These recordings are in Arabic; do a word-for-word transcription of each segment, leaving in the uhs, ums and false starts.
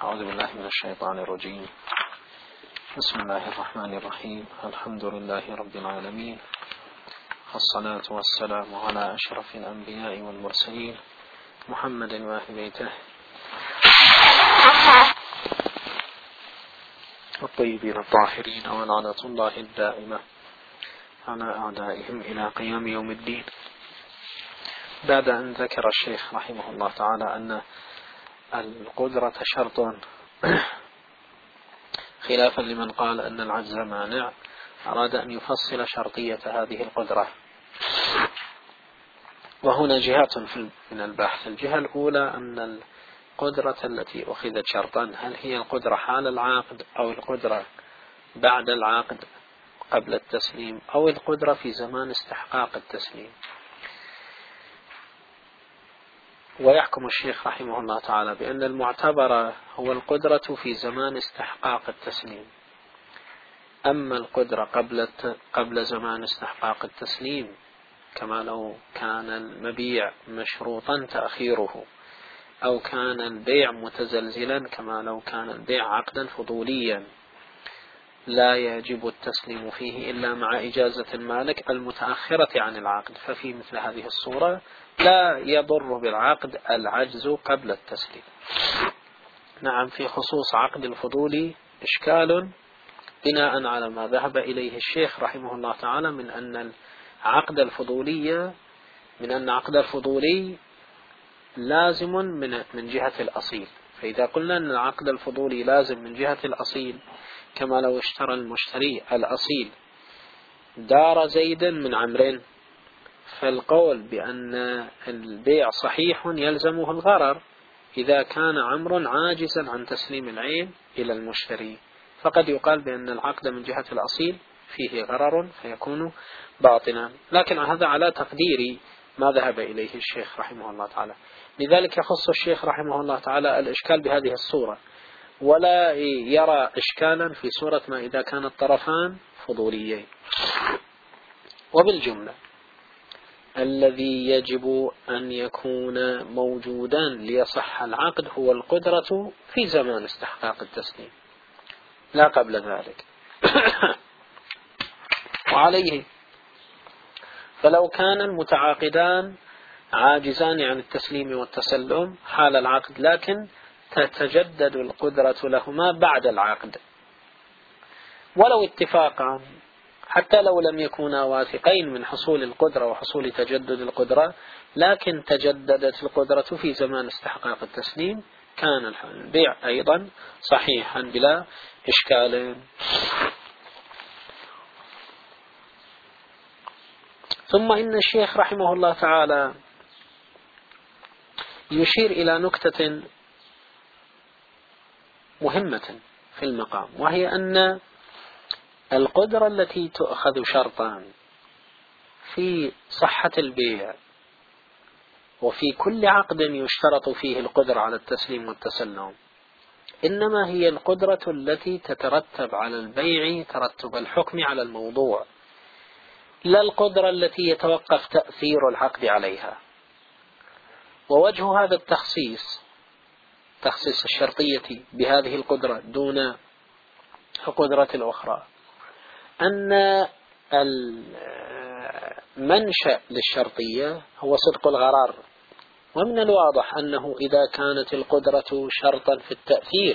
أعوذ بالله من الشيطان الرجيم. بسم الله الرحمن الرحيم. الحمد لله رب العالمين، الصلاة والسلام على أشرف الأنبياء والمرسلين محمد وأهل بيته الطيبين الطاهرين، ولعنة الله الدائمة على أعدائهم إلى قيام يوم الدين. بعد أن ذكر الشيخ رحمه الله تعالى أن القدرة شرط، خلافا لمن قال أن العجز مانع، أراد أن يفصل شرطية هذه القدرة. وهنا جهات من البحث. الجهة الأولى أن القدرة التي أخذت شرطا هل هي القدرة حال العقد أو القدرة بعد العقد قبل التسليم أو القدرة في زمان استحقاق التسليم. ويحكم الشيخ رحمه الله تعالى بأن المعتبر هو القدرة في زمان استحقاق التسليم. أما القدرة قبل قبل زمان استحقاق التسليم، كما لو كان المبيع مشروطا تأخيره، أو كان البيع متزلزلا كما لو كان البيع عقدا فضوليا، لا يجب التسليم فيه إلا مع إجازة المالك المتأخرة عن العقد. ففي مثل هذه الصورة لا يضر بالعقد العجز قبل التسليم. نعم، في خصوص عقد الفضولي إشكال بناء على ما ذهب إليه الشيخ رحمه الله تعالى من أن العقد الفضولي من أن عقد الفضولي لازم من من جهة الأصيل. فإذا قلنا أن العقد الفضولي لازم من جهة الأصيل، كما لو اشترى المشتري الأصيل دار زيد من عمرو، فالقول بأن البيع صحيح يلزمه الغرر إذا كان عمرو عاجزا عن تسليم العين إلى المشتري، فقد يقال بأن العقد من جهة الأصيل فيه غرر فيكون باطلا. لكن هذا على تقدير ما ذهب إليه الشيخ رحمه الله تعالى. لذلك يخص الشيخ رحمه الله تعالى الإشكال بهذه الصورة، ولا يرى إشكالا في صورة ما إذا كان الطرفان فضوليين. وبالجملة الذي يجب أن يكون موجودا ليصح العقد هو القدرة في زمان استحقاق التسليم، لا قبل ذلك. وعليه فلو كان المتعاقدان عاجزان عن التسليم والتسلم حال العقد، لكن تتجدد القدرة لهما بعد العقد ولو اتفاقا، حتى لو لم يكونا واثقين من حصول القدرة وحصول تجدد القدرة، لكن تجددت القدرة في زمان استحقاق التسليم، كان البيع أيضا صحيحا بلا إشكال. ثم إن الشيخ رحمه الله تعالى يشير إلى نكتة مهمة في المقام، وهي أن القدرة التي تؤخذ شرطا في صحة البيع وفي كل عقد يشترط فيه القدرة على التسليم والتسلم، إنما هي القدرة التي تترتب على البيع ترتب الحكم على الموضوع، لا القدرة التي يتوقف تأثير العقد عليها. ووجه هذا التخصيص، تخصيص الشرطية بهذه القدرة دون القدرة الأخرى، أن المنشأ للشرطية هو صدق الغرر. ومن الواضح أنه إذا كانت القدرة شرطا في التأثير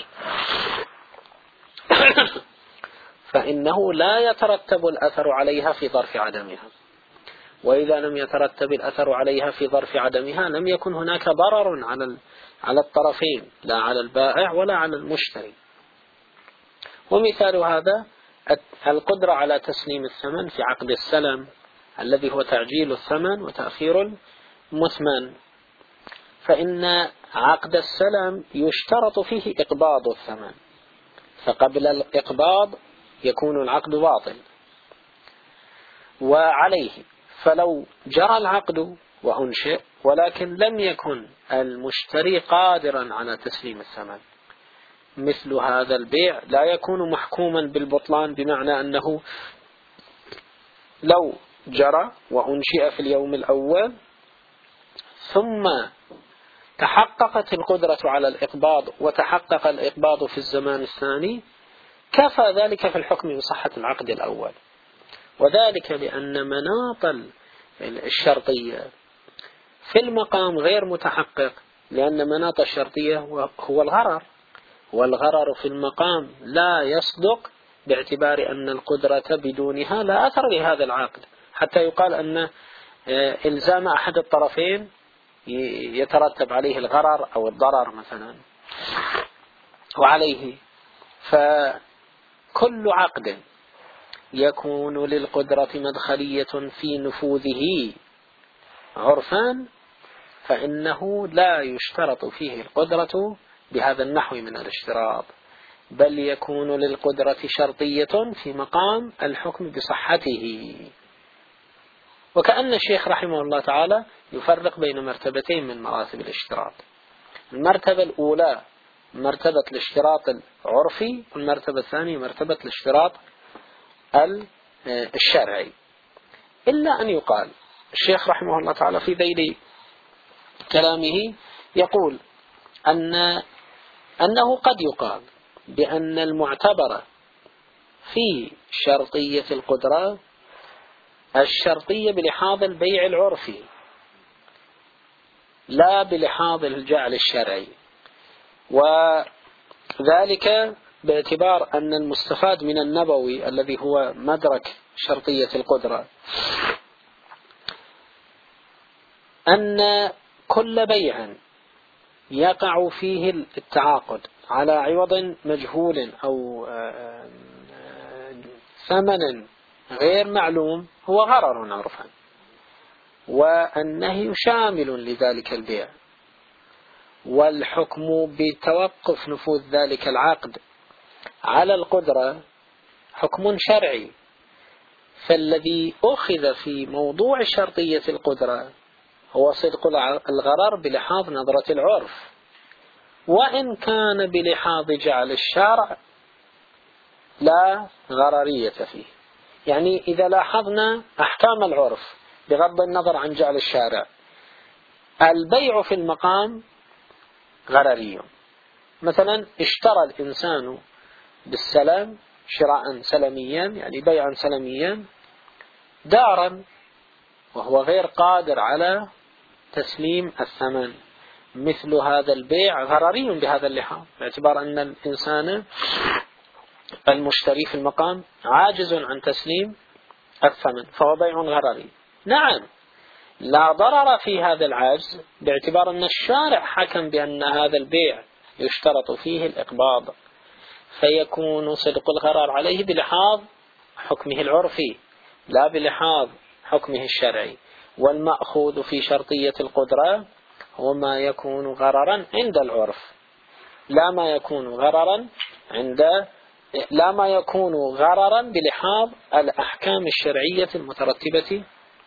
فإنه لا يترتب الأثر عليها في ظرف عدمها، وإذا لم يترتب الأثر عليها في ظرف عدمها لم يكن هناك ضرر على على الطرفين، لا على البائع ولا على المشتري. ومثال هذا القدرة على تسليم الثمن في عقد السلم الذي هو تعجيل الثمن وتأخير المثمن، فإن عقد السلم يشترط فيه إقباض الثمن، فقبل الإقباض يكون العقد باطل. وعليه فلو جرى العقد وأنشئ ولكن لم يكن المشتري قادرا على تسليم الثمن، مثل هذا البيع لا يكون محكوما بالبطلان، بمعنى أنه لو جرى وأنشئ في اليوم الأول ثم تحققت القدرة على الإقباض وتحقق الإقباض في الزمان الثاني، كفى ذلك في الحكم بصحة العقد الأول. وذلك لأن مناط الشرطية في المقام غير متحقق، لأن مناط الشرطية هو الغرر، والغرر في المقام لا يصدق باعتبار أن القدرة بدونها لا أثر لهذا العقد، حتى يقال أن إلزام أحد الطرفين يترتب عليه الغرر أو الضرر مثلا. وعليه فكل عقد يكون للقدرة مدخلية في نفوذه عرفا فإنه لا يشترط فيه القدرة بهذا النحو من الاشتراط، بل يكون للقدرة شرطية في مقام الحكم بصحته. وكأن الشيخ رحمه الله تعالى يفرق بين مرتبتين من مراتب الاشتراط. المرتبة الأولى مرتبة الاشتراط العرفي، والمرتبة الثانية مرتبة الاشتراط الشرعي. إلا أن يقال الشيخ رحمه الله تعالى في ذيل كلامه يقول أن أنه قد يقال بأن المعتبر في شرطية القدرة الشرطية بلحاظ البيع العرفي لا بلحاظ الجعل الشرعي، وذلك باعتبار أن المستفاد من النبوي الذي هو مدرك شرطية القدرة أن كل بيع يقع فيه التعاقد على عوض مجهول أو ثمن غير معلوم هو غرر عرفا، والنهي شامل لذلك البيع، والحكم بتوقف نفوذ ذلك العقد على القدرة حكم شرعي. فالذي أخذ في موضوع شرطية القدرة هو صدق الغرر بلحاظ نظرة العرف، وإن كان بلحاظ جعل الشرع لا غررية فيه. يعني إذا لاحظنا أحكام العرف بغض النظر عن جعل الشارع، البيع في المقام غرري. مثلا اشترى الإنسان بالسلام شراء سلميا، يعني بيعا سلميا، دارا وهو غير قادر على تسليم الثمن، مثل هذا البيع غرري بهذا اللحاظ، باعتبار أن الإنسان المشتري في المقام عاجز عن تسليم الثمن، فهو بيع غرري. نعم، لا ضرر في هذا العجز باعتبار أن الشارع حكم بأن هذا البيع يشترط فيه الإقباض، فيكون صدق الغرر عليه بلحاظ حكمه العرفي لا بلحاظ حكمه الشرعي. والمأخوذ في شرطية القدرة هو ما يكون غررا عند العرف، لا ما يكون غررا عند لا ما يكون غررا بلحاظ الأحكام الشرعية المترتبة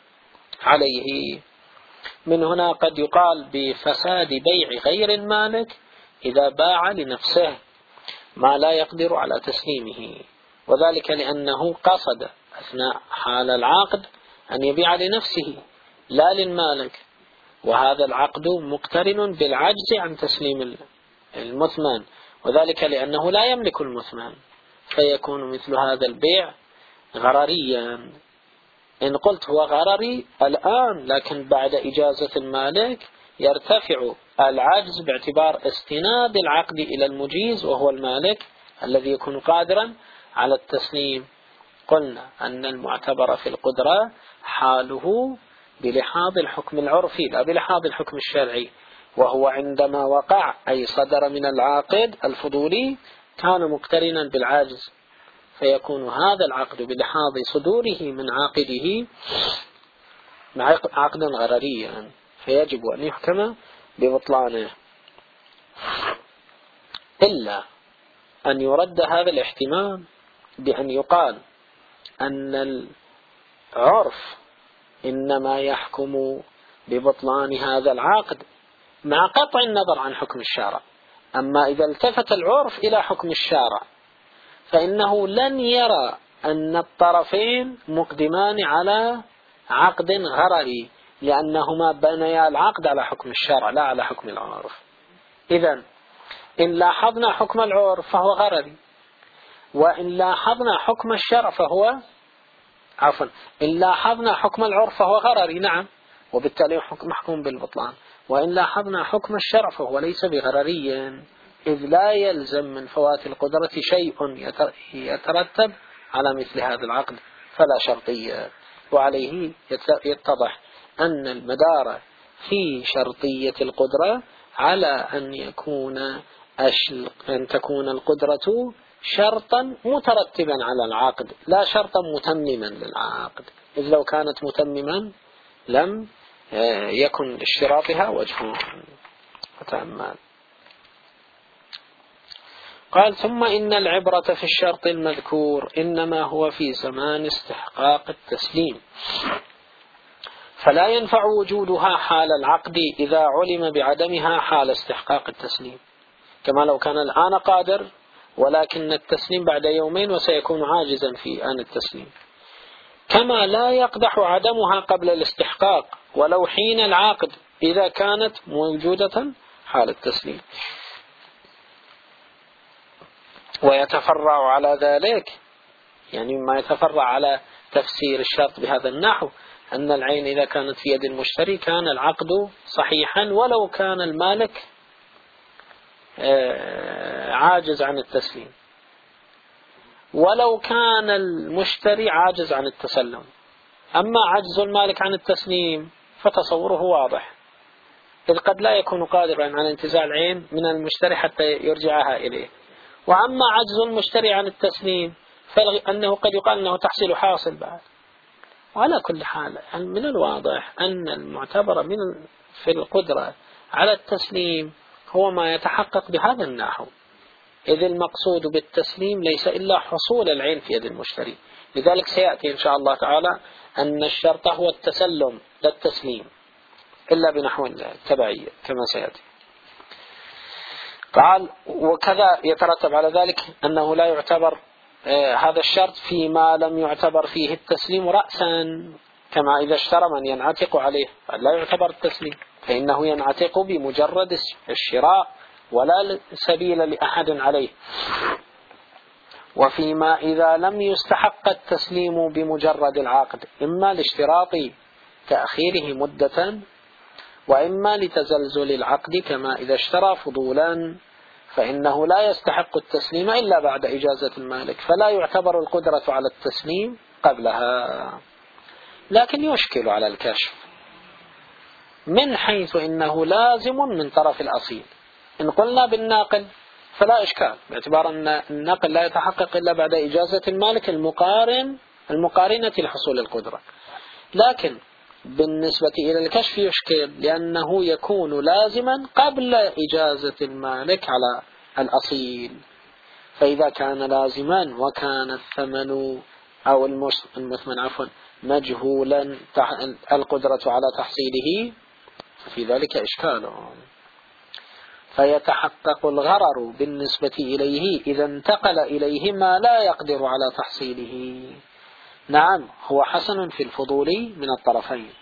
عليه. من هنا قد يقال بفساد بيع غير المالك إذا باع لنفسه ما لا يقدر على تسليمه، وذلك لأنه قصد أثناء حال العقد أن يبيع لنفسه لا للمالك، وهذا العقد مقترن بالعجز عن تسليم المثمن، وذلك لأنه لا يملك المثمن، فيكون مثل هذا البيع غرريا. إن قلت هو غرري الآن، لكن بعد إجازة المالك يرتفع العجز باعتبار استناد العقد إلى المجيز وهو المالك الذي يكون قادرا على التسليم. قلنا أن المعتبر في القدرة حاله بلحاظ الحكم العرفي لا بلحاظ الحكم الشرعي، وهو عندما وقع أي صدر من العاقد الفضولي كان مقترنا بالعجز، فيكون هذا العقد بلحاظ صدوره من عاقده عقدا غرريا، فيجب أن يحكم ببطلانه. إلا أن يرد هذا الاحتمال بأن يقال أن العرف إنما يحكم ببطلان هذا العقد مع قطع النظر عن حكم الشارع. أما إذا التفت العرف إلى حكم الشارع فإنه لن يرى أن الطرفين مقدمان على عقد غرري، لأنهما بنيا العقد على حكم الشرع لا على حكم العرف. إذن إن لاحظنا حكم العرف فهو غرري، وإن لاحظنا حكم الشرع فهو عفوا إن لاحظنا حكم العرف فهو غرري نعم، وبالتالي محكوم بالبطلان. وإن لاحظنا حكم الشرع فهو ليس بغرري، إذ لا يلزم من فوات القدرة شيء يترتب على مثل هذا العقد فلا شرطية. وعليه يتضح أن المدار في شرطية القدرة على أن يكون أن تكون القدرة شرطا مترتبا على العقد لا شرطا متمما للعقد، إذ لو كانت متمما لم يكن لاشتراطها وجه. وتأمل قال: ثم إن العبرة في الشرط المذكور إنما هو في زمان استحقاق التسليم، فلا ينفع وجودها حال العقد إذا علم بعدمها حال استحقاق التسليم، كما لو كان الآن قادر ولكن التسليم بعد يومين وسيكون عاجزا في آن التسليم، كما لا يقدح عدمها قبل الاستحقاق ولو حين العقد إذا كانت موجودة حال التسليم. ويتفرع على ذلك، يعني ما يتفرع على تفسير الشرط بهذا النحو، أن العين إذا كانت في يد المشتري كان العقد صحيحا ولو كان المالك عاجز عن التسليم، ولو كان المشتري عاجز عن التسلم. أما عجز المالك عن التسليم فتصوره واضح، إذ قد لا يكون قادرا على انتزاع العين من المشتري حتى يرجعها إليه. وأما عجز المشتري عن التسليم فأنه قد يقال أنه تحصيل حاصل بعد. وعلى كل حال من الواضح أن المعتبر من في القدرة على التسليم هو ما يتحقق بهذا النحو، إذ المقصود بالتسليم ليس إلا حصول العين في يد المشتري. لذلك سيأتي إن شاء الله تعالى أن الشرط هو التسلم لا التسليم، إلا بنحو التبعية كما سيأتي. قال: وكذا يترتب على ذلك أنه لا يعتبر آه هذا الشرط فيما لم يعتبر فيه التسليم رأسا، كما إذا اشترى من ينعتق عليه لا يعتبر التسليم، فإنه ينعتق بمجرد الشراء ولا سبيل لأحد عليه. وفيما إذا لم يستحق التسليم بمجرد العقد، إما لاشتراط تأخيره مدة وإما لتزلزل العقد، كما إذا اشترى فضولا فإنه لا يستحق التسليم إلا بعد إجازة المالك، فلا يعتبر القدرة على التسليم قبلها. لكن يشكل على الكشف من حيث إنه لازم من طرف الأصيل. إن قلنا بالناقل فلا إشكال، باعتبار أن النقل لا يتحقق إلا بعد إجازة المالك المقارن المقارنة لحصول القدرة. لكن بالنسبة إلى الكشف يشكل، لأنه يكون لازما قبل إجازة المالك على الأصيل. فإذا كان لازما وكان الثمن أو المثمن عفوا مجهولا القدرة على تحصيله ففي ذلك إشكال، فيتحقق الغرر بالنسبة إليه إذا انتقل إليه ما لا يقدر على تحصيله. نعم، هو حسن في الفضول من الطرفين.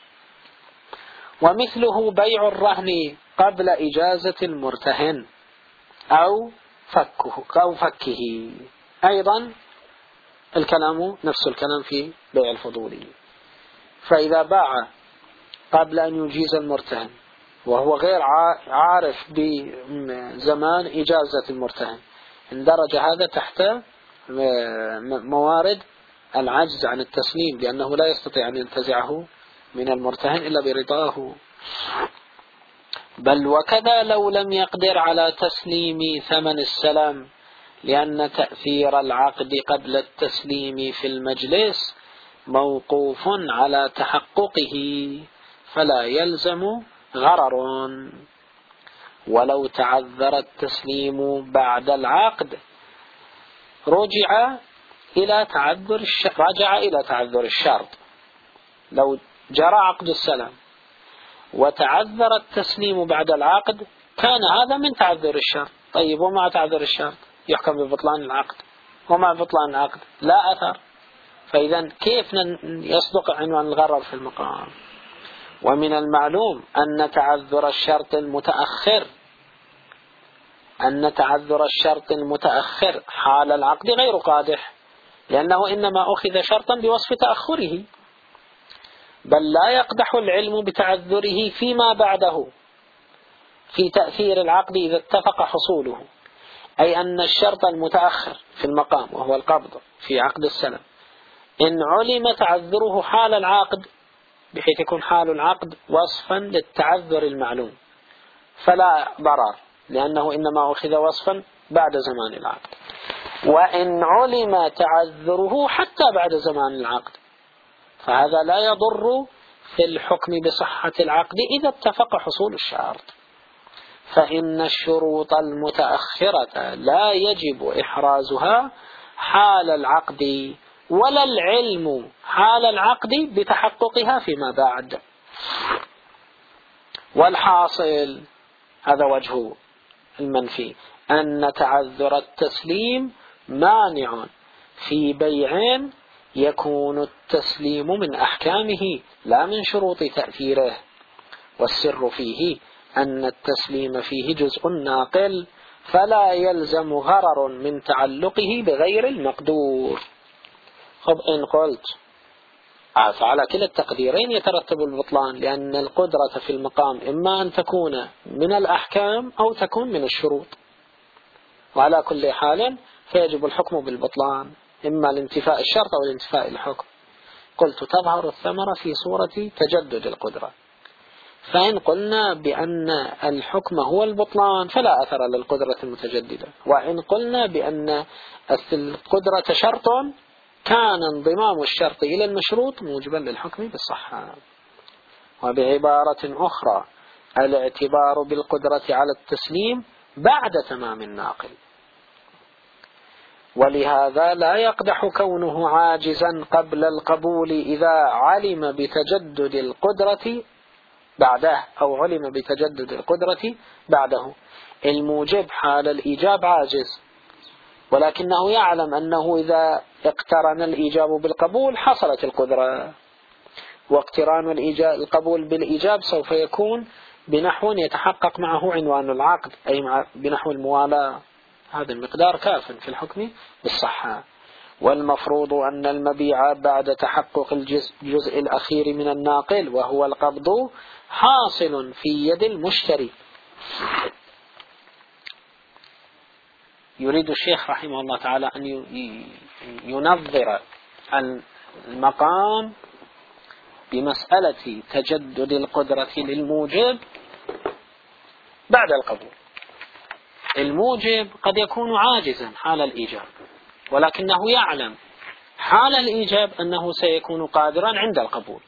ومثله بيع الرهن قبل إجازة المرتهن أو فكه أو فكه، أيضا الكلام نفس الكلام في بيع الفضولي. فإذا باع قبل أن يجيز المرتهن وهو غير عارف بزمان إجازة المرتهن، اندرج هذا تحت موارد العجز عن التسليم، لأنه لا يستطيع أن ينتزعه من المرتهن إلا برضاه. بل وكذا لو لم يقدر على تسليم ثمن السلام، لأن تأثير العقد قبل التسليم في المجلس موقوف على تحققه فلا يلزم غرر. ولو تعذر التسليم بعد العقد رجع إلى تعذر رجع إلى تعذر الشرط. لو جرى عقد السلام وتعذر التسليم بعد العقد كان هذا من تعذر الشرط. طيب، ومع تعذر الشرط يحكم ببطلان العقد، ومع بطلان العقد لا أثر. فإذا كيف يصدق عنوان الغرر في المقام؟ ومن المعلوم أن تعذر الشرط المتأخر أن تعذر الشرط المتأخر حال العقد غير قادح، لأنه إنما أخذ شرطا بوصف تأخره، بل لا يقدح العلم بتعذره فيما بعده في تأثير العقد إذا اتفق حصوله. أي أن الشرط المتأخر في المقام وهو القبض في عقد السلم إن علم تعذره حال العقد بحيث يكون حال العقد وصفا للتعذر المعلوم فلا ضرر، لأنه إنما أخذ وصفا بعد زمان العقد. وإن علم تعذره حتى بعد زمان العقد فهذا لا يضر في الحكم بصحة العقد إذا اتفق حصول الشرط، فإن الشروط المتأخرة لا يجب إحرازها حال العقد ولا العلم حال العقد بتحققها فيما بعد. والحاصل هذا وجه المنفي أن تعذر التسليم مانع في بيع يكون التسليم من أحكامه لا من شروط تأثيره، والسر فيه أن التسليم فيه جزء ناقل فلا يلزم غرر من تعلقه بغير المقدور. خب إن قلت فعلى كلا التقديرين يترتب البطلان، لأن القدرة في المقام إما أن تكون من الأحكام أو تكون من الشروط، وعلى كل حال فيجب الحكم بالبطلان إما لانتفاء الشرط أو لانتفاء الحكم. قلت تظهر الثمرة في صورة تجدد القدرة، فإن قلنا بأن الحكم هو البطلان فلا أثر للقدرة المتجددة، وإن قلنا بأن القدرة شرط كان انضمام الشرط إلى المشروط موجبا للحكم بالصحة. وبعبارة أخرى الاعتبار بالقدرة على التسليم بعد تمام الناقل، ولهذا لا يقدح كونه عاجزا قبل القبول إذا علم بتجدد القدرة بعده أو علم بتجدد القدرة بعده. الموجب حال الإيجاب عاجز، ولكنه يعلم أنه إذا اقترن الإيجاب بالقبول حصلت القدرة، واقتران القبول بالإيجاب سوف يكون بنحو يتحقق معه عنوان العقد، أي بنحو الموالاة. هذا المقدار كاف في الحكم بالصحة. والمفروض أن المبيع بعد تحقق الجزء الأخير من الناقل وهو القبض حاصل في يد المشتري. يريد الشيخ رحمه الله تعالى أن ينظر المقام بمسألة تجدد القدرة للموجب بعد القبول. الموجب قد يكون عاجزا حال الإيجاب، ولكنه يعلم حال الإيجاب أنه سيكون قادرا عند القبول.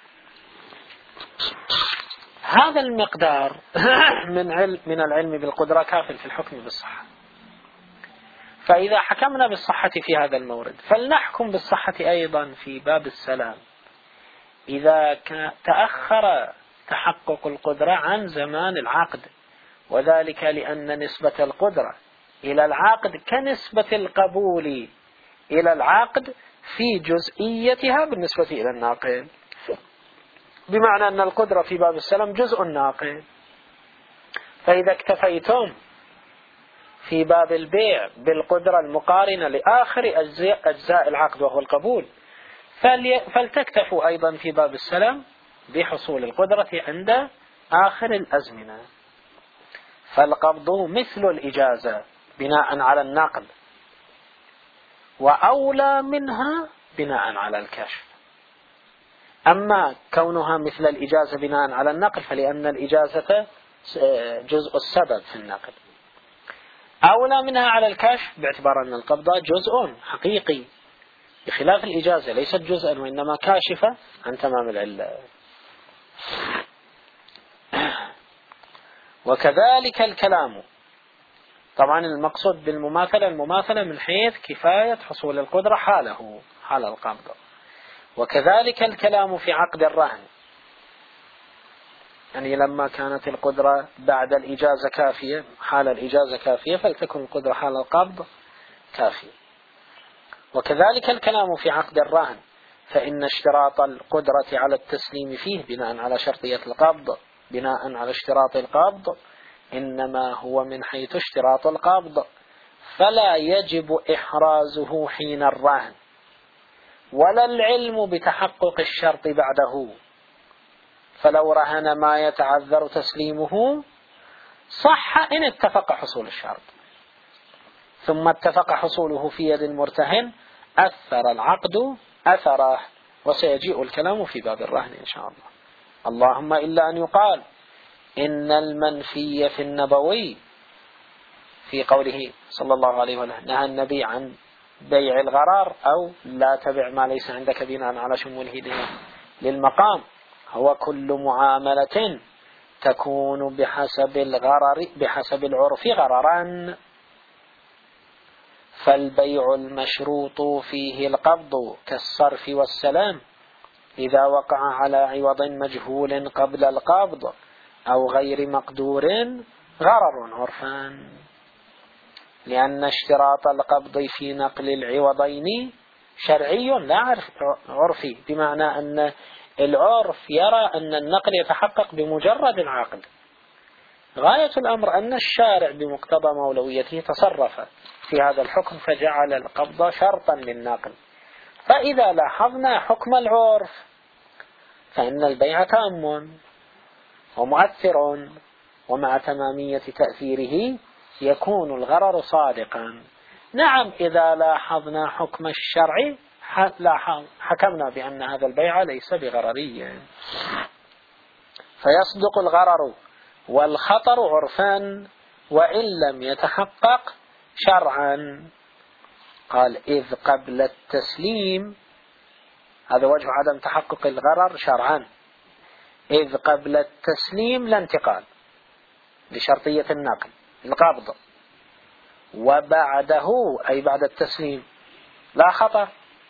هذا المقدار من علم من العلم بالقدرة كاف في الحكم بالصحة. فإذا حكمنا بالصحة في هذا المورد فلنحكم بالصحة أيضا في باب السلام إذا تأخر تحقق القدرة عن زمان العقد، وذلك لأن نسبة القدرة إلى العقد كنسبة القبول إلى العقد في جزئيتها بالنسبة إلى الناقل، بمعنى أن القدرة في باب السلام جزء ناقل. فإذا اكتفيتم في باب البيع بالقدرة المقارنة لآخر أجزاء, أجزاء العقد وهو القبول، فلتكتفوا أيضا في باب السلام بحصول القدرة عند آخر الأزمنة. فالقبض مثل الإجازة بناء على النقل، وأولى منها بناء على الكشف. أما كونها مثل الإجازة بناء على النقل فلأن الإجازة جزء السبب في النقل، أولى منها على الكشف باعتبار أن القبض جزء حقيقي بخلاف الإجازة ليست جزءا وإنما كاشفة عن تمام العلة. وكذلك الكلام، طبعا المقصود بالمماثلة المماثلة من حيث كفاية حصول القدرة حاله حال القبض. وكذلك الكلام في عقد الرهن، يعني لما كانت القدرة بعد الإجازة كافية حال الإجازة كافية فلتكن القدرة حال القبض كافية. وكذلك الكلام في عقد الرهن، فإن اشتراط القدرة على التسليم فيه بناء على شرطية القبض بناء على اشتراط القبض إنما هو من حيث اشتراط القبض، فلا يجب إحرازه حين الرهن ولا العلم بتحقق الشرط بعده. فلو رهن ما يتعذر تسليمه صح إن اتفق حصول الشرط، ثم اتفق حصوله في يد المرتهن أثر العقد أثره، وسيجيء الكلام في باب الرهن إن شاء الله. اللهم إلا أن يقال إن المنفي في النبوي في قوله صلى الله عليه وسلم نهى النبي عن بيع الغرار أو لا تبع ما ليس عندك بناء على شموله للمقام، هو كل معاملة تكون بحسب الغرر بحسب العرف غررا، فالبيع المشروط فيه القبض كالصرف والسلام إذا وقع على عوض مجهول قبل القبض أو غير مقدور غرر عرفا، لأن اشتراط القبض في نقل العوضين شرعي لا عرفي، بمعنى أن العرف يرى أن النقل يتحقق بمجرد العقد. غاية الأمر أن الشارع بمقتضى مولويته تصرف في هذا الحكم فجعل القبض شرطا للنقل، فإذا لاحظنا حكم العرف فإن البيع تام ومؤثر، ومع تمامية تأثيره يكون الغرر صادقا. نعم إذا لاحظنا حكم الشرع حكمنا بأن هذا البيع ليس بغرري، فيصدق الغرر والخطر عرفا وإن لم يتحقق شرعا. قال إذ قبل التسليم، هذا وجه عدم تحقق الغرر شرعا، إذ قبل التسليم لا انتقال لشرطية النقل القبض، وبعده أي بعد التسليم لا خطر،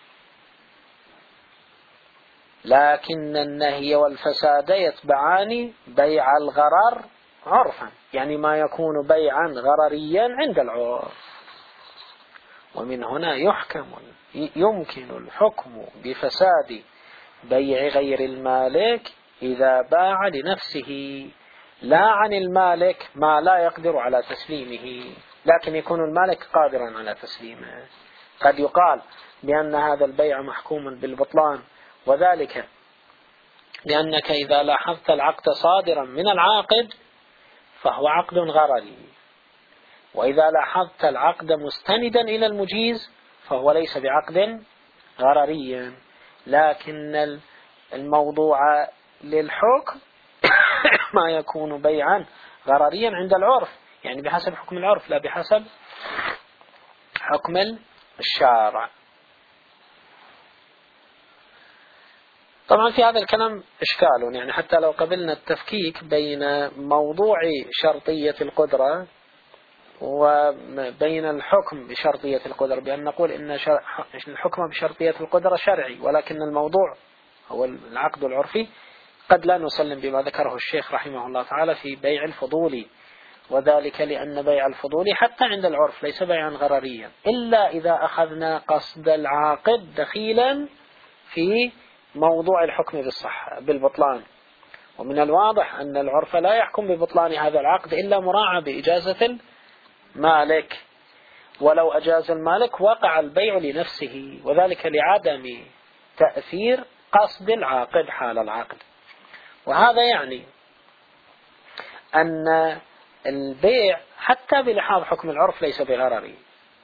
لكن النهي والفساد يتبعان بيع الغرر عرفا، يعني ما يكون بيعا غرريا عند العرف. ومن هنا يحكم يمكن الحكم بفساد بيع غير المالك إذا باع لنفسه لا عن المالك ما لا يقدر على تسليمه، لكن يكون المالك قادرا على تسليمه. قد يقال بأن هذا البيع محكوم بالبطلان، وذلك لأنك إذا لاحظت العقد صادرا من العاقد فهو عقد غرري، وإذا لاحظت العقد مستندا إلى المجيز فهو ليس بعقد غرري، لكن الموضوع للحكم ما يكون بيعا غرريا عند العرف، يعني بحسب حكم العرف لا بحسب حكم الشارع. طبعا في هذا الكلام إشكال، يعني حتى لو قبلنا التفكيك بين موضوع شرطية القدرة وبين الحكم بشرطية القدرة، بأن نقول إن الحكم بشرطية القدرة شرعي ولكن الموضوع هو العقد العرفي، قد لا نسلم بما ذكره الشيخ رحمه الله تعالى في بيع الفضولي، وذلك لأن بيع الفضولي حتى عند العرف ليس بيعا غرريا إلا إذا أخذنا قصد العاقد دخيلا في موضوع الحكم بالصحة بالبطلان. ومن الواضح أن العرف لا يحكم ببطلان هذا العقد إلا مراعاة بإجازة المالك، ولو أجاز المالك وقع البيع لنفسه، وذلك لعدم تأثير قصد العاقد حال العقد. وهذا يعني أن البيع حتى بلحاظ حكم العرف ليس بغرري،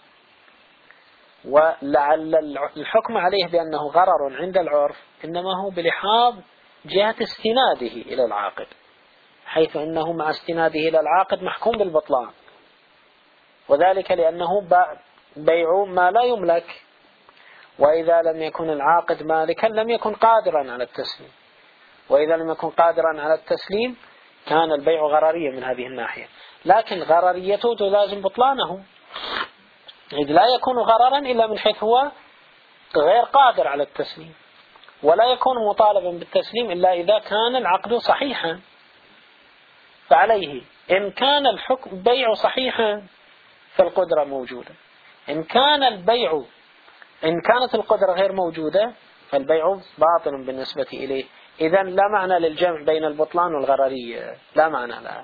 ولعل الحكم عليه بأنه غرر عند العرف إنما هو بلحاظ جهة استناده إلى العاقد، حيث أنه مع استناده إلى العاقد محكوم بالبطلان، وذلك لأنه بيع ما لا يملك، وإذا لم يكن العاقد مالكا لم يكن قادرا على التسليم، وإذا لم يكن قادرا على التسليم كان البيع غرريا من هذه الناحية، لكن غرريته تلازم بطلانه، إذ لا يكون غررا إلا من حيث هو غير قادر على التسليم، ولا يكون مطالبا بالتسليم إلا إذا كان العقد صحيحا. فعليه إن كان الحكم بيع صحيحا فالقدرة موجودة، إن كان البيع إن كانت القدرة غير موجودة فالبيع باطل بالنسبة إليه. إذن لا معنى للجمع بين البطلان والغررية، لا معنى له.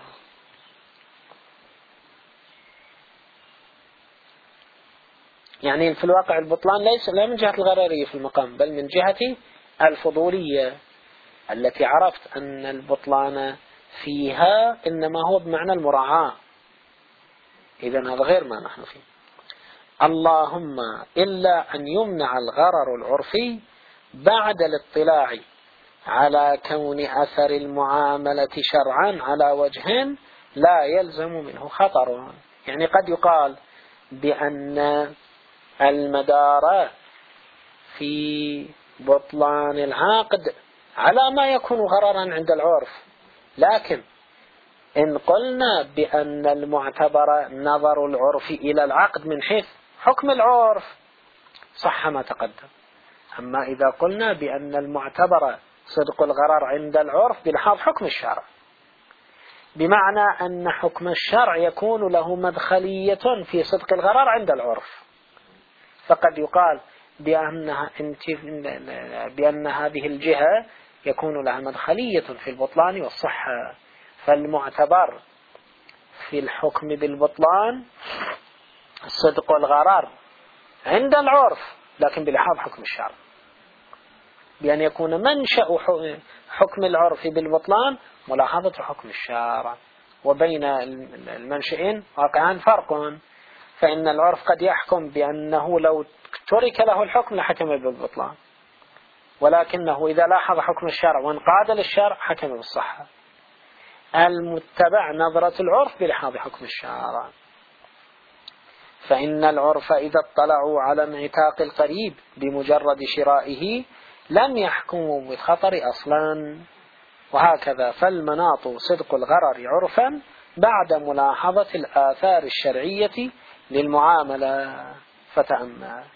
يعني في الواقع البطلان ليس لا من جهة الغررية في المقام، بل من جهة الفضولية التي عرفت أن البطلان فيها إنما هو بمعنى المراعاة. إذن هذا غير ما نحن فيه. اللهم إلا أن يمنع الغرر العرفي بعد الاطلاع على كون أثر المعاملة شرعا على وجه لا يلزم منه خطر. يعني قد يقال بأن المدار في بطلان العقد على ما يكون غررا عند العرف، لكن إن قلنا بأن المعتبر نظر العرف إلى العقد من حيث حكم العرف صح ما تقدم. أما إذا قلنا بأن المعتبر صدق الغرر عند العرف بلحاظ حكم الشرع، بمعنى أن حكم الشرع يكون له مدخلية في صدق الغرر عند العرف، فقد يقال بأنها بأن هذه الجهة يكون لها مدخلية في البطلان والصحة، فالمعتبر في الحكم بالبطلان صدق الغرر عند العرف لكن بلحاظ حكم الشرع، بأن يكون منشأ حكم العرف بالبطلان ملاحظة حكم الشرع، وبين المنشئين واقعان فرق. فإن العرف قد يحكم بأنه لو ترك له الحكم لحكم بالبطلان، ولكنه إذا لاحظ حكم الشرع وانقاد للشرع حكم بالصحة. المتبع نظرة العرف بلحاظ حكم الشرع. فإن العرف إذا اطلعوا على انعتاق القريب بمجرد شرائه لم يحكموا بالخطر أصلا، وهكذا فالمناط صدق الغرر عرفا بعد ملاحظة الآثار الشرعية للمعاملة. فتأمل.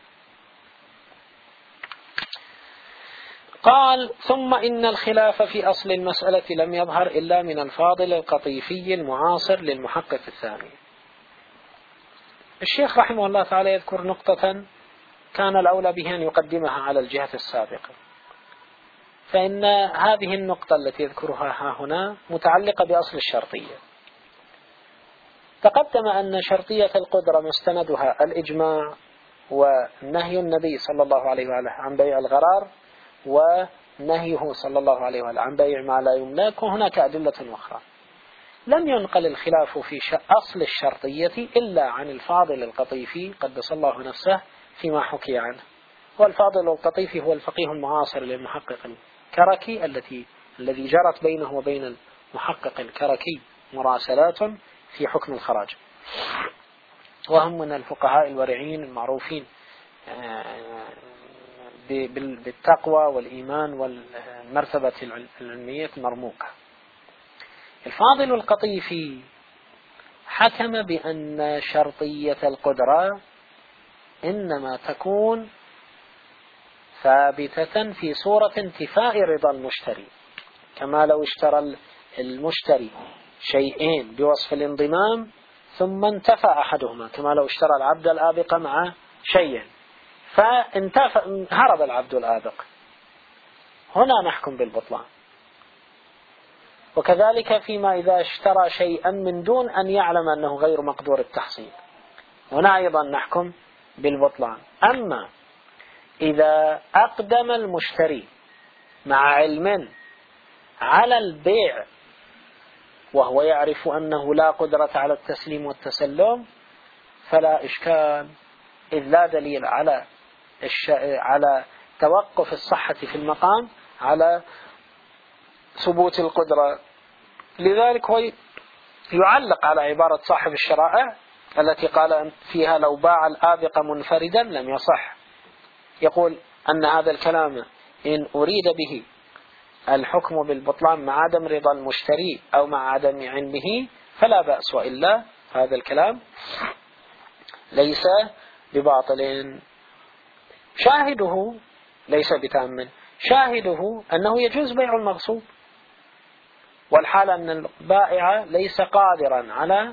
قال ثم إن الخلاف في أصل المسألة لم يظهر إلا من الفاضل القطيفي المعاصر للمحقق الثاني. الشيخ رحمه الله تعالى يذكر نقطة كان الأولى به أن يقدمها على الجهة السابقة، فإن هذه النقطة التي يذكرها ها هنا متعلقة بأصل الشرطية. تقدم أن شرطية القدرة مستندها الإجماع ونهي النبي صلى الله عليه وآله عن بيع الغرار ونهيه صلى الله عليه وآله عن بيع ما لا يملك، وهناك أدلة أخرى. لم ينقل الخلاف في أصل الشرطية إلا عن الفاضل القطيفي قدس الله نفسه فيما حكي عنه. والفاضل القطيفي هو الفقيه المعاصر للمحقق الكركي التي الذي جرت بينه وبين المحقق الكركي مراسلات في حكم الخراج، وهم من الفقهاء الورعين المعروفين بالتقوى والإيمان والمرتبة العلمية المرموقة. الفاضل القطيفي حكم بأن شرطية القدرة إنما تكون ثابتة في صورة انتفاء رضا المشتري، كما لو اشترى المشتري شيئين بوصف الانضمام ثم انتفى أحدهما، كما لو اشترى العبد الآبق مع شيء فانتفى هرب العبد الآبق، هنا نحكم بالبطلان. وكذلك فيما إذا اشترى شيئا من دون أن يعلم أنه غير مقدور التحصيل، هنا أيضا نحكم بالبطلان. أما إذا أقدم المشتري مع علم على البيع وهو يعرف أنه لا قدرة على التسليم والتسلم فلا إشكال، إذ لا دليل على الش... على توقف الصحة في المقام على ثبوت القدرة. لذلك هو يعلق على عبارة صاحب الشرائع التي قال فيها لو باع الآبق منفردا لم يصح، يقول أن هذا الكلام إن أريد به الحكم بالبطلان مع عدم رضا المشتري أو مع عدم علمه فلا بأس، وإلا هذا الكلام ليس بباطل. شاهده ليس بتام، شاهده أنه يجوز بيع المغصوب، والحال أن البائع ليس قادرا على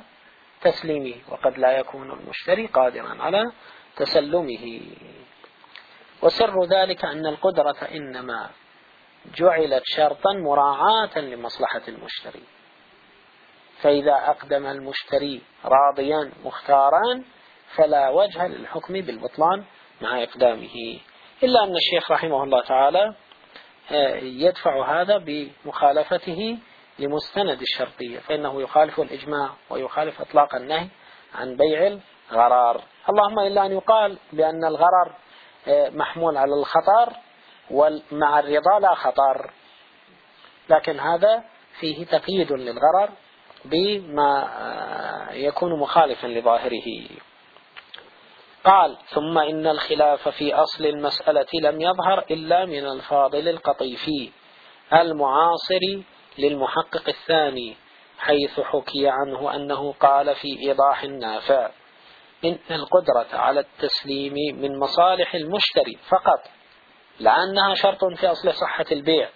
تسليمه، وقد لا يكون المشتري قادرا على تسلمه. وسر ذلك أن القدرة إنما جعلت شرطا مراعاة لمصلحة المشتري، فإذا أقدم المشتري راضيا مختارا فلا وجه للحكم بالبطلان مع إقدامه، إلا أن الشيخ رحمه الله تعالى يدفع هذا بمخالفته لمستند الشرطية، فإنه يخالف الإجماع ويخالف إطلاق النهي عن بيع الغرار، اللهم إلا أن يقال بأن الغرر محمول على الخطر ومع الرضا لا خطر، لكن هذا فيه تقييد للغرر بما يكون مخالفا لظاهره. قال: ثم إن الخلاف في أصل المسألة لم يظهر إلا من الفاضل القطيفي المعاصر للمحقق الثاني، حيث حكي عنه أنه قال في إيضاح النافع: إن القدرة على التسليم من مصالح المشتري فقط، لأنها شرط في أصل صحة البيع،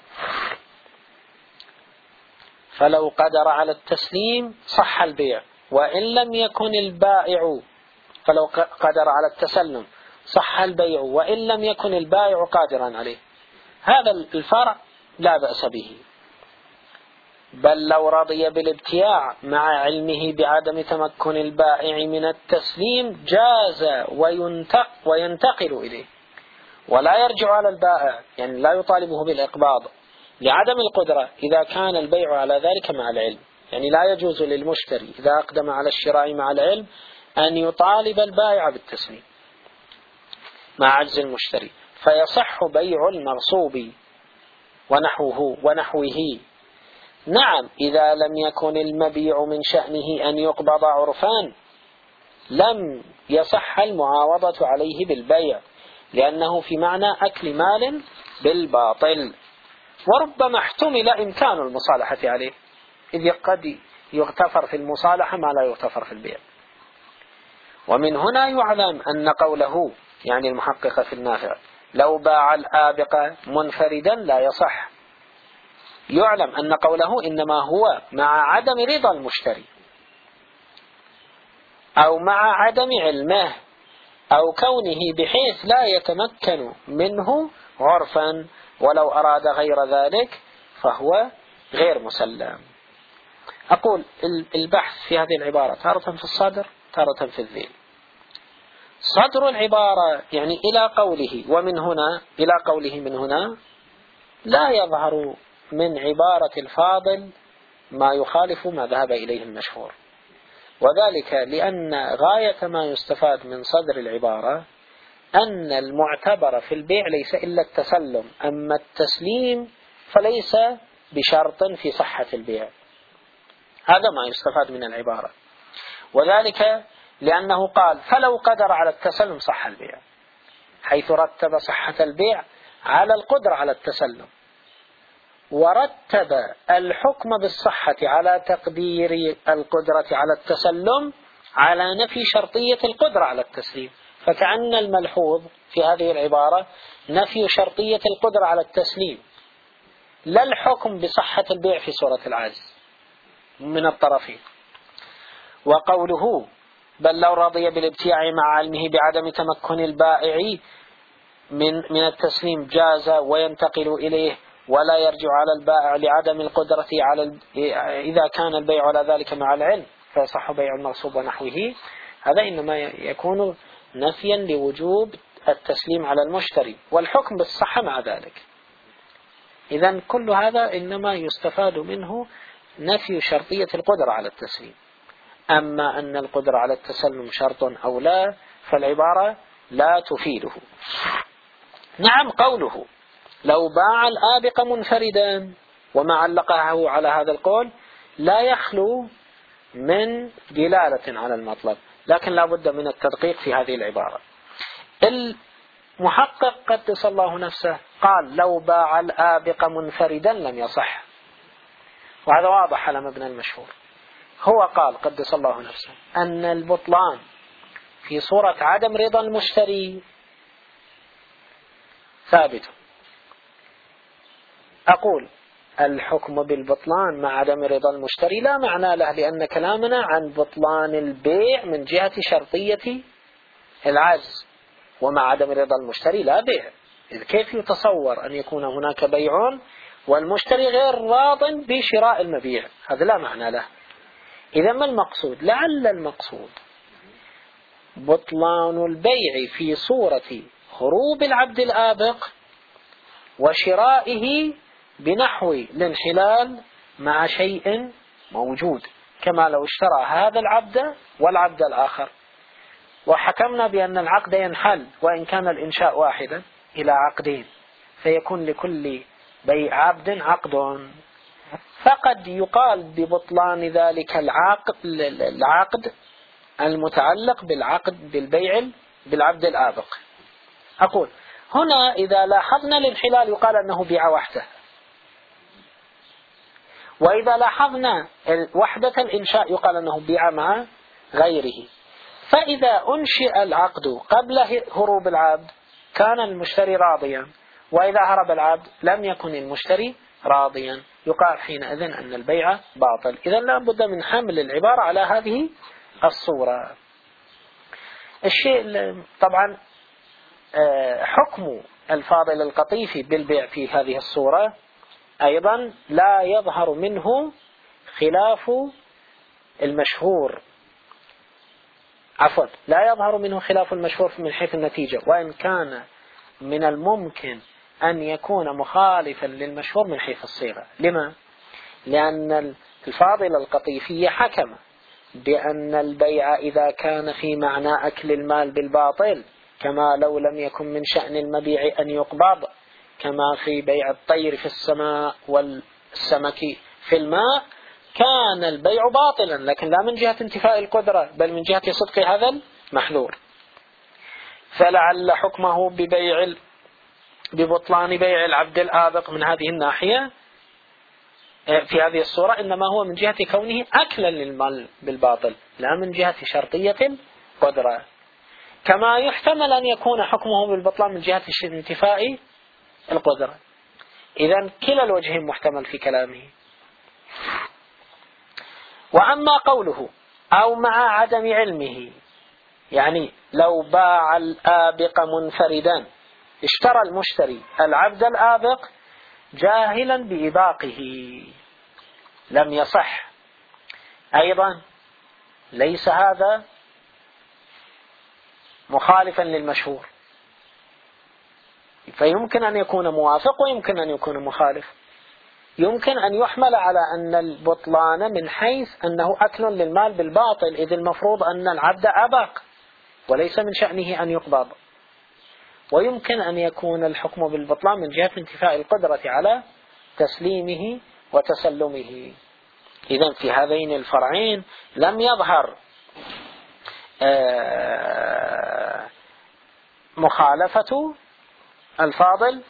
فلو قدر على التسليم صح البيع، وإن لم يكن البائع فلو قدر على التسلم صح البيع، وإن لم يكن البائع قادرا عليه. هذا الفرع لا بأس به، بل لو رضي بالابتياع مع علمه بعدم تمكن البائع من التسليم جاز وينتق وينتقل إليه، ولا يرجع على البائع، يعني لا يطالبه بالإقباض لعدم القدرة إذا كان البيع على ذلك مع العلم، يعني لا يجوز للمشتري إذا أقدم على الشراء مع العلم أن يطالب البائع بالتسليم مع عجز المشتري، فيصح بيع المغصوب ونحوه ونحوه. نعم، إذا لم يكن المبيع من شأنه أن يقبض عرفان لم يصح المعاوضة عليه بالبيع، لأنه في معنى أكل مال بالباطل، وربما احتمل إمكان المصالحة عليه، إذ قد يغتفر في المصالحة ما لا يغتفر في البيع. ومن هنا يعلم أن قوله، يعني المحقق في النافع، لو باع الآبق منفردا لا يصح، يعلم أن قوله إنما هو مع عدم رضا المشتري أو مع عدم علمه أو كونه بحيث لا يتمكن منه عرفا، ولو أراد غير ذلك فهو غير مسلم. أقول البحث في هذه العبارة تارة في الصدر تارة في الذيل. صدر العبارة يعني إلى قوله ومن هنا، إلى قوله من هنا لا يظهر من عبارة الفاضل ما يخالف ما ذهب إليه المشهور، وذلك لأن غاية ما يستفاد من صدر العبارة أن المعتبر في البيع ليس إلا التسلم، أما التسليم فليس بشرط في صحة البيع، هذا ما يستفاد من العبارة، وذلك لأنه قال فلو قدر على التسلم صح البيع، حيث رتب صحة البيع على القدرة على التسلم، ورتب الحكم بالصحة على تقدير القدرة على التسلم على نفي شرطية القدرة على التسليم، فكأن الملحوظ في هذه العبارة نفي شرطية القدرة على التسليم، لا الحكم بصحة البيع في صورة العجز من الطرفين. وقوله بل لو رضي بالابتياع مع علمه بعدم تمكن البائع من من التسليم جاز وينتقل إليه، ولا يرجع على البائع لعدم القدرة على إذا كان البيع على ذلك مع العلم فيصح بيع المغصوب ونحوه، هذا إنما يكون نفيا لوجوب التسليم على المشتري والحكم بالصحة مع ذلك. إذن كل هذا إنما يستفاد منه نفي شرطية القدرة على التسليم، أما أن القدرة على التسلم شرط أو لا فالعبارة لا تفيده. نعم، قوله لو باع الآبق منفردا وما علقه على هذا القول لا يخلو من دلالة على المطلب، لكن لا بد من التدقيق في هذه العبارة. المحقق قدس الله نفسه قال لو باع الآبق منفردا لم يصح، وهذا واضح على مبنى المشهور. هو قال قدس الله نفسه أن البطلان في صورة عدم رضا المشتري ثابت. أقول الحكم بالبطلان مع عدم رضا المشتري لا معنى له، لأن كلامنا عن بطلان البيع من جهة شرطية العجز، ومع عدم رضا المشتري لا بيع. إذ كيف يتصور أن يكون هناك بيع والمشتري غير راض بشراء المبيع؟ هذا لا معنى له. إذا ما المقصود؟ لعل المقصود بطلان البيع في صورة هروب العبد الآبق وشرائه بنحو الانحلال مع شيء موجود، كما لو اشترى هذا العبد والعبد الآخر وحكمنا بأن العقد ينحل وإن كان الإنشاء واحدا إلى عقدين، فيكون لكل بيع عبد عقد، فقد يقال ببطلان ذلك العقد العقد المتعلق بالعقد بالبيع بالعبد الآبق. أقول هنا إذا لاحظنا الانحلال يقال أنه بيع وحده، وإذا لاحظنا وحدة الإنشاء يقال أنه بيع مع غيره. فإذا أنشئ العقد قبل هروب العبد كان المشتري راضيا، وإذا هرب العبد لم يكن المشتري راضيا، يقال حينئذ أن البيع باطل. إذن لا بد من حمل العبارة على هذه الصورة. الشيء طبعا حكم الفاضل القطيفي بالبيع في هذه الصورة أيضا لا يظهر منه خلاف المشهور، عفوا لا يظهر منه خلاف المشهور من حيث النتيجة، وإن كان من الممكن أن يكون مخالفا للمشهور من حيث الصيغة. لما؟ لأن الفاضل القطيفي حكم بأن البيع إذا كان في معنى أكل المال بالباطل، كما لو لم يكن من شأن المبيع أن يقبض، كما في بيع الطير في السماء والسمك في الماء، كان البيع باطلا، لكن لا من جهة انتفاء القدرة بل من جهة صدق هذا المحذور. فلعل حكمه ببيع ببطلان بيع العبد الآبق من هذه الناحية في هذه الصورة إنما هو من جهة كونه أكلا للمال بالباطل، لا من جهة شرطية القدرة. كما يحتمل أن يكون حكمه بالبطلان من جهة انتفاء القدرة. إذن كلا الوجهين محتمل في كلامه. وأما قوله أو مع عدم علمه، يعني لو باع الآبق منفردا، اشترى المشتري العبد الآبق جاهلا بإباقه، لم يصح. أيضا ليس هذا مخالفا للمشهور، فيمكن أن يكون موافق ويمكن أن يكون مخالف. يمكن أن يحمل على أن البطلان من حيث أنه أكل للمال بالباطل، إذ المفروض أن العبد أبق وليس من شأنه أن يقبض. ويمكن أن يكون الحكم بالبطلان من جهة انتفاء القدرة على تسليمه وتسلمه. إذن في هذين الفرعين لم يظهر مخالفة الفاضل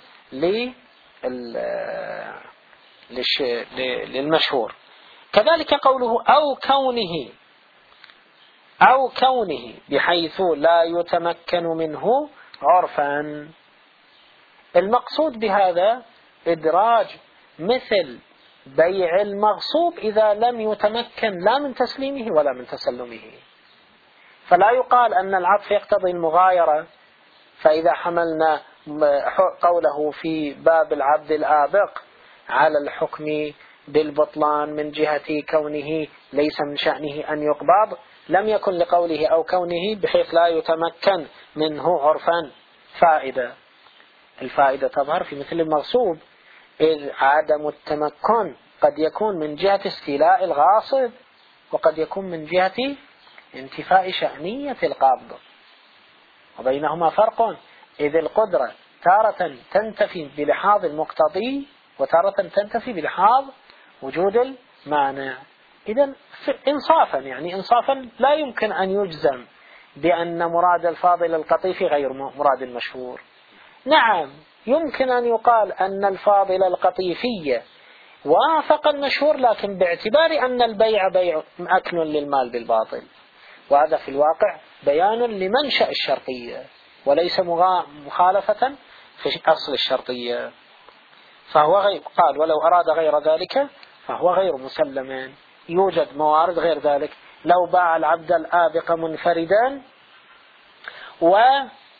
للمشهور. كذلك قوله أو كونه أو كونه بحيث لا يتمكن منه عرفا، المقصود بهذا إدراج مثل بيع المغصوب إذا لم يتمكن لا من تسليمه ولا من تسلمه. فلا يقال أن العطف يقتضي المغايرة، فإذا حملنا قوله في باب العبد الآبق على الحكم بالبطلان من جهة كونه ليس من شأنه أن يقبض، لم يكن لقوله أو كونه بحيث لا يتمكن منه عرفا فائدة. الفائدة تظهر في مثل المغصوب، إذ عدم التمكن قد يكون من جهة استيلاء الغاصب، وقد يكون من جهة انتفاء شأنية القابض، وبينهما فرق، إذ القدرة تارة تنتفي بلحاظ المقتضي وتارة تنتفي بلحاظ وجود المانع. إذن إنصافا يعني إنصافا لا يمكن أن يجزم بأن مراد الفاضل القطيفي غير مراد المشهور. نعم يمكن أن يقال أن الفاضل القطيفي وافق المشهور، لكن باعتبار أن البيع بيع أكل للمال بالباطل، وهذا في الواقع بيان لمنشأ الشرطية وليس مخالفة في أصل الشرطية. فهو غير قال ولو أراد غير ذلك فهو غير مسلم. يوجد موارد غير ذلك، لو باع العبد الآبق منفردا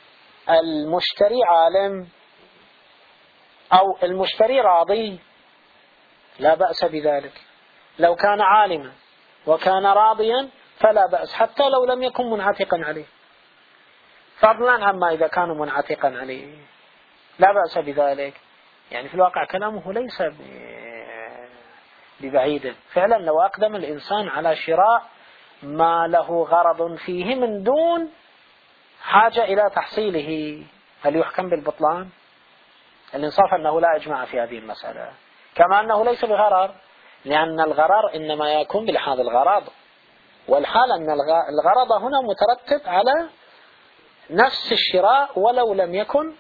المشتري عالم أو المشتري راضي لا بأس بذلك. لو كان عالما وكان راضيا فلا بأس، حتى لو لم يكن منعتقا عليه، فضلا عما إذا كان منعتقا عليه لا بأس بذلك. يعني في الواقع كلامه ليس ببعيد. فعلا لو أقدم الإنسان على شراء ما له غرض فيه من دون حاجة إلى تحصيله، هل يحكم بالبطلان؟ الإنصاف أنه لا إجماع في هذه المسألة، كما أنه ليس بغرر، لأن الغرر إنما يكون بلحاظ الغرض، والحال أن الغرض هنا مترتب على نفس الشراء ولو لم يكن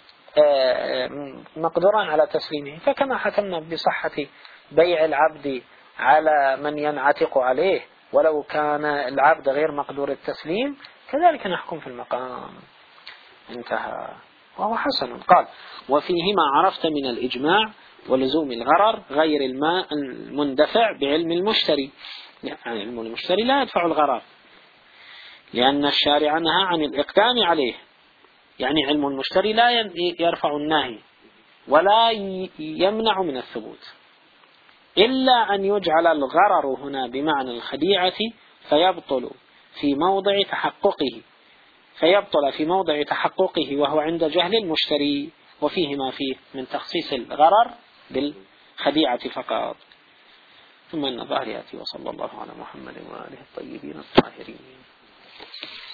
مقدورا على تسليمه. فكما حكمنا بصحة بيع العبد على من ينعتق عليه ولو كان العبد غير مقدور التسليم، كذلك نحكم في المقام. انتهى. وهو حسن. قال: وفيه ما عرفت من الإجماع ولزوم الغرر غير الماء المندفع بعلم المشتري. يعني علم المشتري لا يدفع الغرر، لأن الشارع نهى عن الإقدام عليه. يعني علم المشتري لا يرفع النهي ولا يمنع من الثبوت، إلا أن يجعل الغرر هنا بمعنى الخديعة فيبطل في موضع تحققه فيبطل في موضع تحققه وهو عند جهل المشتري، وفيه ما فيه من تخصيص الغرر بالخديعة فقط. ثم النظر يأتي. وصلى الله على محمد وآله الطيبين الطاهرين.